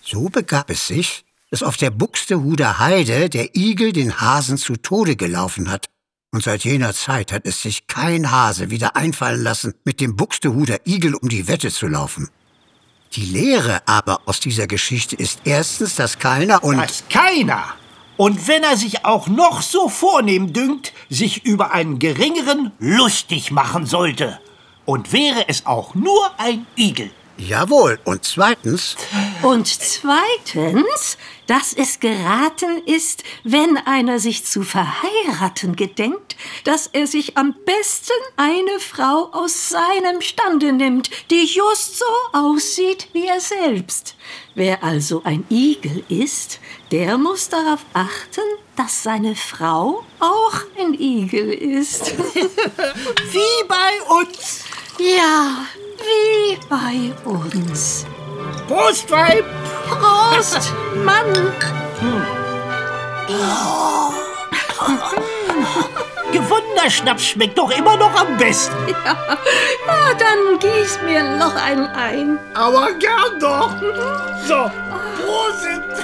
So begab es sich, dass auf der Buxtehuder Heide der Igel den Hasen zu Tode gelaufen hat. Und seit jener Zeit hat es sich kein Hase wieder einfallen lassen, mit dem Buxtehuder Igel um die Wette zu laufen. Die Lehre aber aus dieser Geschichte ist erstens, dass keiner und wenn er sich auch noch so vornehm dünkt, sich über einen Geringeren lustig machen sollte. Und wäre es auch nur ein Igel. Jawohl, und zweitens, dass es geraten ist, wenn einer sich zu verheiraten gedenkt, dass er sich am besten eine Frau aus seinem Stande nimmt, die just so aussieht wie er selbst. Wer also ein Igel ist, der muss darauf achten, dass seine Frau auch ein Igel ist. Wie bei uns. Ja, wie bei uns. Prost, Weib! Prost, Mann! Gewunderschnaps schmeckt doch immer noch am besten. Ja, dann gieß mir noch einen ein. Aber gern doch. So, Prosit!